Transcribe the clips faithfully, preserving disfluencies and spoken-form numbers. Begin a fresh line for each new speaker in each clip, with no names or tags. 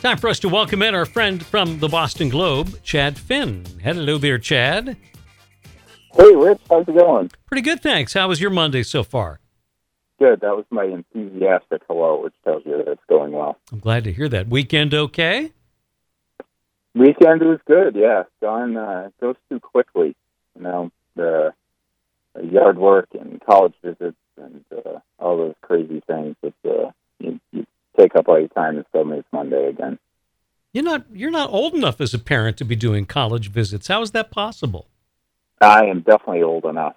Time for us to welcome in our friend from the Boston Globe, Chad Finn. Hello there, Chad.
Hey, Rich. How's it going?
Pretty good, thanks. How was your Monday so far?
Good. That was my enthusiastic hello, which tells you that it's going well.
I'm glad to hear that. Weekend okay?
Weekend was good, yeah. Gone, uh, goes too quickly. You know, the, the yard work and college visits and uh, all those crazy things that uh, you, you take up all your time and suddenly it's Monday again.
You're not you're not old enough as a parent to be doing college visits. How is that possible?
I am definitely old enough.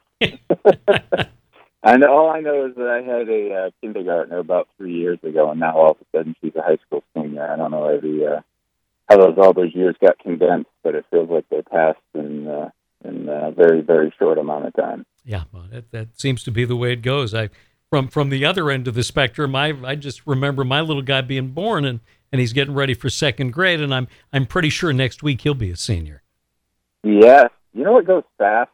I know. All I know is that I had a uh, kindergartner about three years ago, and now all of a sudden she's a high school senior. I don't know how, the, uh, how those all those years got condensed, but it feels like they passed in uh, in a very very short amount of time.
Yeah, well, that that seems to be the way it goes. I from from the other end of the spectrum, I I just remember my little guy being born and. And he's getting ready for second grade, and I'm I'm pretty sure next week he'll be a senior.
Yeah, you know what goes fast?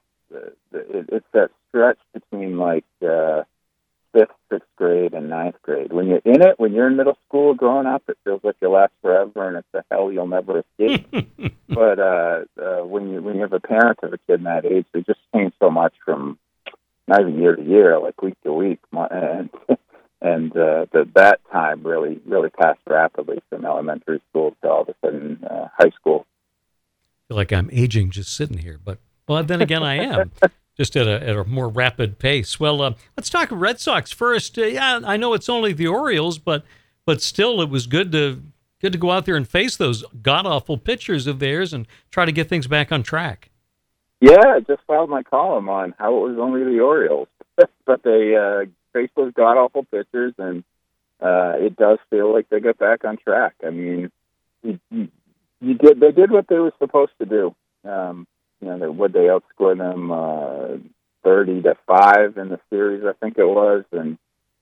It's that stretch between like uh, fifth, sixth grade, and ninth grade. When you're in it, when you're in middle school growing up, it feels like you'll last forever, and it's a hell you'll never escape. But uh, uh, when you when you have a parent of a kid in that age, they just change so much from not even year to year, like week to week, and. And uh, the, that time really, really passed rapidly from elementary school to all of a sudden uh, high school.
I feel like I'm aging just sitting here, but well, then again, I am just at a at a more rapid pace. Well, uh, let's talk Red Sox first. Uh, yeah, I know it's only the Orioles, but but still, it was good to good to go out there and face those god awful pitchers of theirs and try to get things back on track.
Yeah, I just filed my column on how it was only the Orioles, but they. Uh, face those god-awful pitchers, and uh, it does feel like they got back on track. I mean, you, you, you did they did what they were supposed to do. Um, you know, they, would they outscore them uh, thirty to five in the series? I think it was, and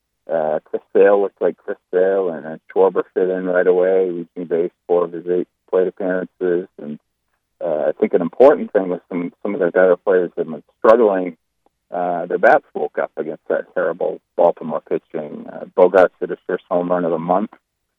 uh, Chris Sale looked like Chris Sale, and uh, Schwarber fit in right away, reaching base four of his eight plate appearances. And uh, I think an important thing was some some of their better players have been struggling. Uh, their bats woke up against that terrible Baltimore pitching. Uh, Bogarts hit his first home run of the month,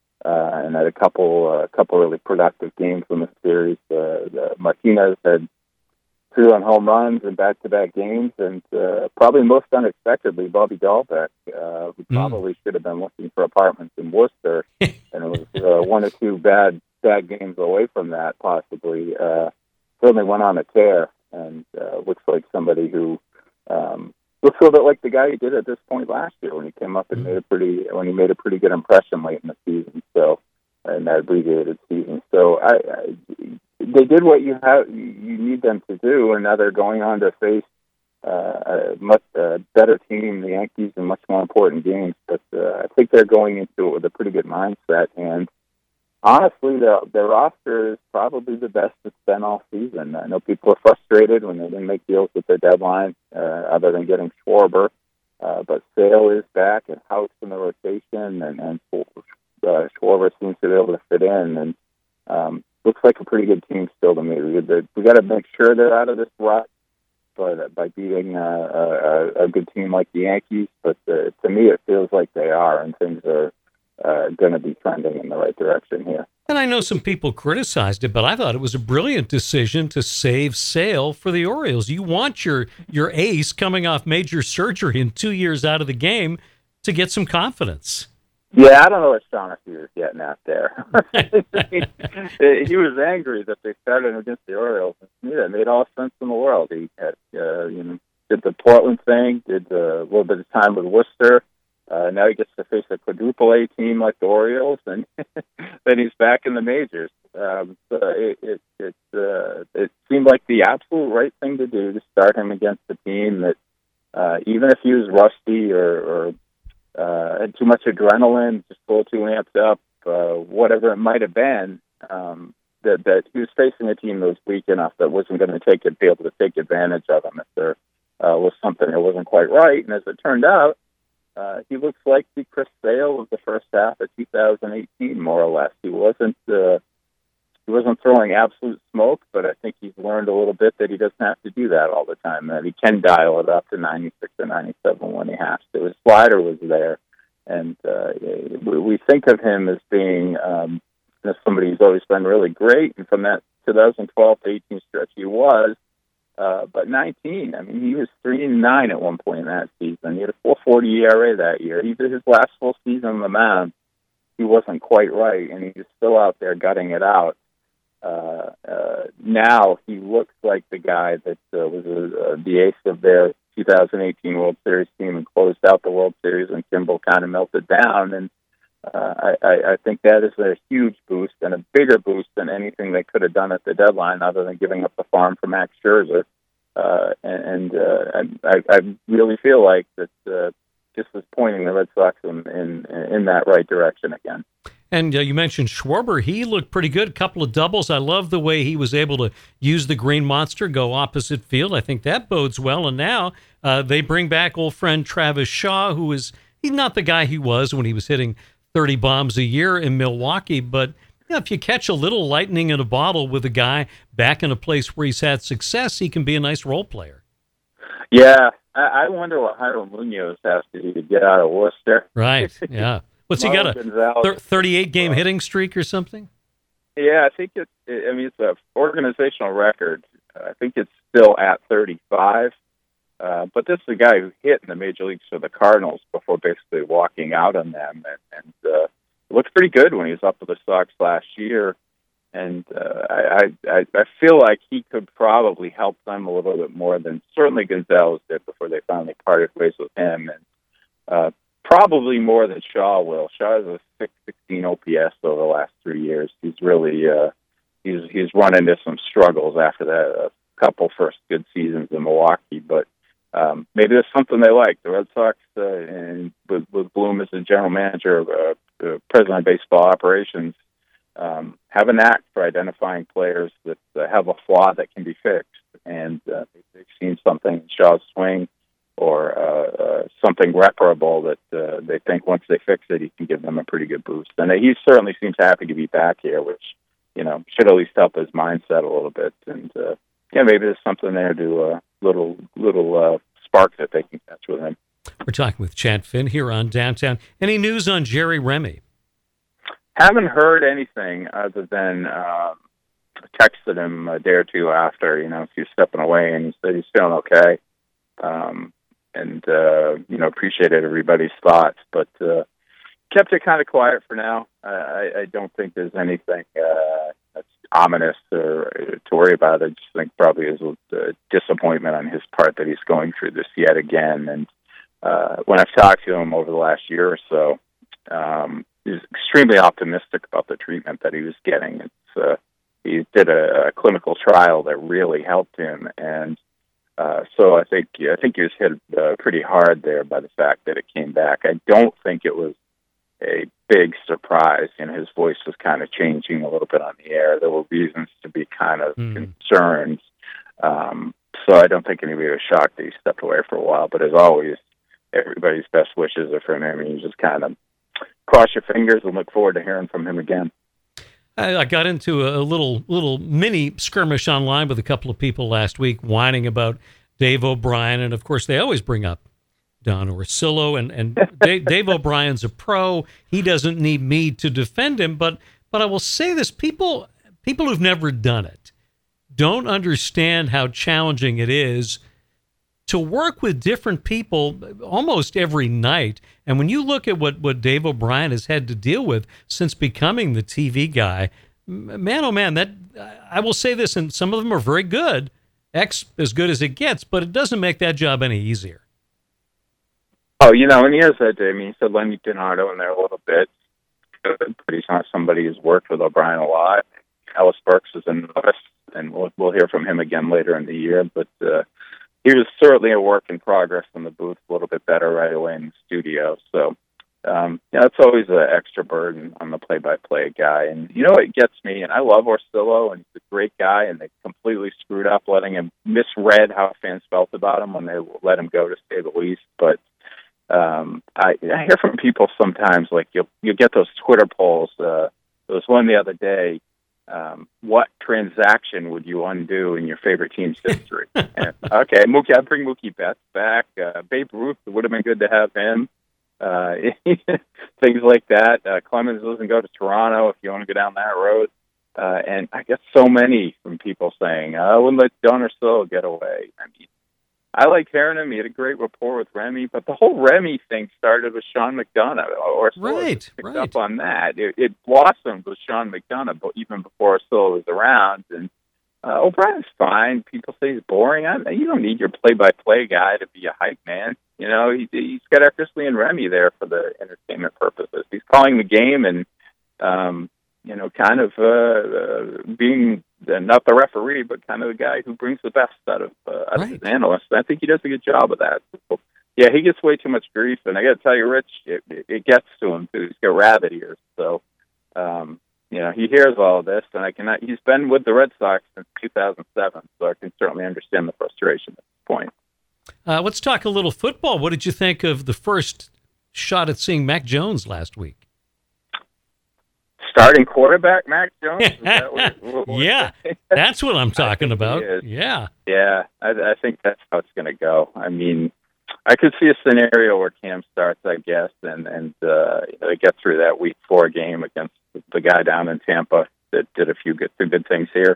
uh, and had a couple, a uh, couple really productive games in the series. Uh, the Martinez had two run home runs in back-to-back games, and uh, probably most unexpectedly, Bobby Dahlbeck, uh, who mm. probably should have been looking for apartments in Worcester, and it was uh, one or two bad, bad games away from that, possibly. Uh, certainly went on a tear, and uh, looks like somebody who. Um, looks a little bit like the guy he did at this point last year when he came up and made a pretty when he made a pretty good impression late in the season. So in that abbreviated season, so I, I they did what you have you need them to do, and now they're going on to face uh, a much uh, better team, the Yankees, in much more important games. But uh, I think they're going into it with a pretty good mindset, and honestly, their, their roster is probably the best it's been all season. I know people are frustrated when they didn't make deals with their deadline, uh, other than getting Schwarber. Uh, but Sale is back and House in the rotation, and, and uh, Schwarber seems to be able to fit in. And um, looks like a pretty good team still to me. We, we got to make sure they're out of this rut, but uh, by beating uh, a, a good team like the Yankees. But uh, to me, it feels like they are, and things are. Uh, going to be trending in the right direction here.
And I know some people criticized it, but I thought it was a brilliant decision to save Sale for the Orioles. You want your your ace coming off major surgery and two years out of the game to get some confidence.
Yeah, I don't know what Shaughnessy was getting out there. He was angry that they started against the Orioles. Yeah, it made all sense in the world. He had, uh, you know, did the Portland thing, did uh, a little bit of time with Worcester. Uh, now he gets to face a quadruple A team like the Orioles, and then he's back in the majors. Um, so it it it, uh, it seemed like the absolute right thing to do to start him against a team that, uh, even if he was rusty or, or uh, had too much adrenaline, just a little too amped up, uh, whatever it might have been, um, that that he was facing a team that was weak enough that wasn't going to take it, be able to take advantage of him if there uh, was something that wasn't quite right. And as it turned out. Uh, he looks like the Chris Sale of the first half of two thousand eighteen, more or less. He wasn't uh, he wasn't throwing absolute smoke, but I think he's learned a little bit that he doesn't have to do that all the time. That he can dial it up to ninety-six or ninety-seven when he has to. His slider was there, and uh, we think of him as being um, as somebody who's always been really great, and from that twenty twelve to eighteen stretch, he was. Uh, but nineteen, I mean, he was three and nine at one point in that season. He had a four forty E R A that year. He did his last full season on the mound. He wasn't quite right, and he was still out there gutting it out. Uh, uh, now he looks like the guy that uh, was uh, the ace of their two thousand eighteen World Series team and closed out the World Series when Kimball kind of melted down. And uh, I, I, I think that is a huge boost and a bigger boost than anything they could have done at the deadline, other than giving up the farm for Max Scherzer. Uh, and and uh, I, I really feel like that uh, just is pointing the Red Sox in, in in that right direction again.
And uh, you mentioned Schwarber. He looked pretty good. A couple of doubles. I love the way he was able to use the green monster, go opposite field. I think that bodes well. And now uh, they bring back old friend Travis Shaw, who is he's not the guy he was when he was hitting thirty bombs a year in Milwaukee. But you know, if you catch a little lightning in a bottle with a guy back in a place where he's had success, he can be a nice role player.
Yeah, I, I wonder what Jairo Munoz has to do to get out of Worcester.
Right, yeah. What's he got, a thirty-eight game hitting streak or something?
Yeah, I think it's, I mean, it's an organizational record. I think it's still at thirty-five. Uh, but this is a guy who hit in the major leagues for the Cardinals before basically walking out on them. And, and uh, it looked pretty good when he was up with the Sox last year. And uh, I, I, I feel like he could probably help them a little bit more than certainly Gonzalez did before they finally parted ways with him. And uh, probably more than Shaw will. Shaw has a six sixteen O P S over the last three years. He's really uh, he's he's run into some struggles after that a couple first good seasons in Milwaukee. But um, maybe that's something they like. The Red Sox, uh, and with, with Bloom as the general manager, uh, uh, president of baseball operations, um, have a knack for identifying players that uh, have a flaw that can be fixed. And uh, they've seen something in Shaw's swing or uh, uh, something reparable that uh, they think once they fix it, he can give them a pretty good boost. And he certainly seems happy to be back here, which, you know, should at least help his mindset a little bit. And, uh, yeah, maybe there's something there to a uh, little, little uh, spark that they can catch with him.
We're talking with Chad Finn here on Downtown. Any news on Jerry Remy?
Haven't heard anything other than um, texted him a day or two after, you know, he was stepping away, and he said he's feeling okay. Um, and, uh, you know, appreciated everybody's thoughts, but uh, kept it kind of quiet for now. Uh, I, I don't think there's anything uh, that's ominous or, uh, to worry about. I just think probably is a disappointment on his part that he's going through this yet again. And uh, when I've talked to him over the last year or so, um, he's extremely optimistic about the treatment that he was getting. It's, uh, he did a, a clinical trial that really helped him, and uh, so I think I think he was hit uh, pretty hard there by the fact that it came back. I don't think it was a big surprise, and his voice was kind of changing a little bit on the air. There were reasons to be kind of mm. concerned, um, so I don't think anybody was shocked that he stepped away for a while. But as always, everybody's best wishes are for him. I mean, you just kind of cross your fingers and look forward to hearing from him again.
I got into a little little mini skirmish online with a couple of people last week whining about Dave O'Brien, and of course they always bring up Don Orsillo, and, and Dave, Dave O'Brien's a pro. He doesn't need me to defend him, but but I will say this, people people who've never done it don't understand how challenging it is to work with different people almost every night. And when you look at what, what Dave O'Brien has had to deal with since becoming the T V guy, man, oh man, that I will say this, and some of them are very good, X as good as it gets, but it doesn't make that job any easier.
Oh, you know, and he has that, I mean, he said Lenny Donato in there a little bit, but he's not somebody who's worked with O'Brien a lot. Ellis Burks is a novice, and we'll, we'll hear from him again later in the year, but uh, he was certainly a work in progress in the booth, a little bit better right away in the studio. So, um, yeah, it's always an extra burden on the play-by-play guy. And, you know, it gets me, and I love Orsillo, and he's a great guy, and they completely screwed up letting him, misread how fans felt about him when they let him go, to say the least. But um, I, I hear from people sometimes, like, you'll, you'll get those Twitter polls. Uh, there was one the other day. Um, what transaction would you undo in your favorite team's history? And, okay, Mookie, I'd bring Mookie Betts back. Uh, Babe Ruth, it would have been good to have him. uh, things like that. Uh, Clemens doesn't go to Toronto if you want to go down that road. Uh, and I get so many from people saying, I wouldn't let Donersil get away. I mean, I like Herrenham. He had a great rapport with Remy, but the whole Remy thing started with Sean McDonough. Or
right,
picked
right.
up on that. It, it blossomed with Sean McDonough, but even before Ursula was around. And uh, O'Brien's fine. People say he's boring. I, you don't need your play-by-play guy to be a hype man. You know, he, he's got Eckersley and Remy there for the entertainment purposes. He's calling the game and, um, you know, kind of uh, uh, being uh, not the referee, but kind of the guy who brings the best out of, uh, out
Right.
of his analysts. And I think he does a good job of that. So, yeah, he gets way too much grief, and I got to tell you, Rich, it, it, it gets to him too. He's got rabbit ears, so um, you know he hears all of this, and I cannot. He's been with the Red Sox since two thousand seven, so I can certainly understand the frustration at this point.
Uh, let's talk a little football. What did you think of the first shot at seeing Mac Jones last week?
Starting quarterback Mac Jones? Is that what, what, what
yeah, that's what I'm talking about.
is.
Yeah.
Yeah, I, I think that's how it's going to go. I mean, I could see a scenario where Cam starts, I guess, and and uh, you know, they get through that week four game against the guy down in Tampa that did a few good, good things here.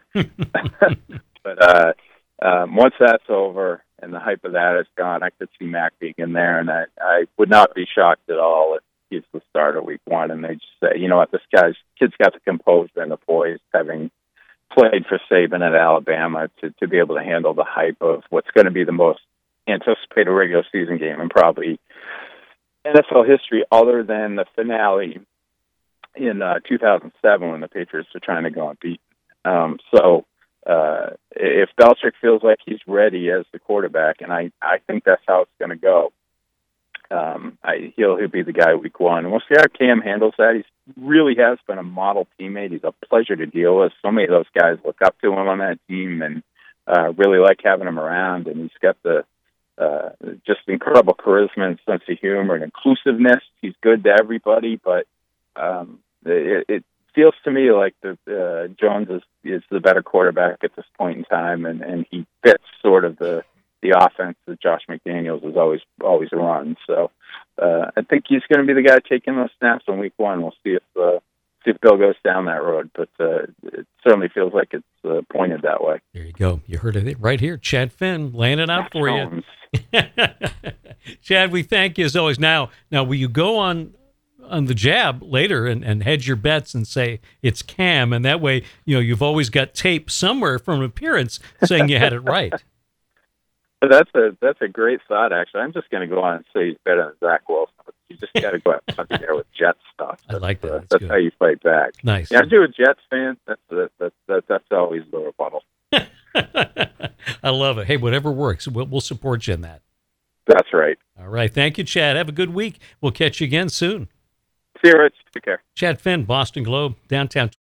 But uh, um, once that's over and the hype of that is gone, I could see Mac being in there, and I, I would not be shocked at all if he's the starter week one, and they just say, you know what, this guy's kid's got the composure and the poise, having played for Saban at Alabama, to, to be able to handle the hype of what's going to be the most anticipated regular season game in probably N F L history, other than the finale in uh, two thousand seven when the Patriots were trying to go unbeaten. Um, so uh, if Belichick feels like he's ready as the quarterback, and I, I think that's how it's going to go, um, I, he'll, he'll be the guy week one. And we'll see how Cam handles that. He really has been a model teammate. He's a pleasure to deal with. So many of those guys look up to him on that team and uh, really like having him around. And he's got the uh, just incredible charisma and sense of humor and inclusiveness. He's good to everybody, but um, it, it feels to me like the uh, Jones is, is the better quarterback at this point in time, and, and he fits sort of the the offense that Josh McDaniels has always always run. So uh, I think he's going to be the guy taking those snaps in week one. We'll see if uh, see if Bill goes down that road, but uh, it certainly feels like it's uh, pointed that way.
There you go. You heard it right here. Chad Finn laying it out for
Jones.
you. Chad, we thank you as always. Now, now, will you go on on the jab later and, and hedge your bets and say it's Cam, and that way, you know, you've always got tape somewhere from appearance saying you had it right.
That's a that's a great thought. Actually, I'm just going to go on and say he's better than Zach Wilson. You just got to go out and there with Jets stuff. That's,
I like that.
Uh,
That's,
that's how you fight back.
Nice.
Yeah, if you're a Jets fan, that's that's that's, that's, that's always the rebuttal.
I love it. Hey, whatever works, we'll, we'll support you in that.
That's right.
All right. Thank you, Chad. Have a good week. We'll catch you again soon.
See you, Rich. Take care.
Chad Finn, Boston Globe, downtown.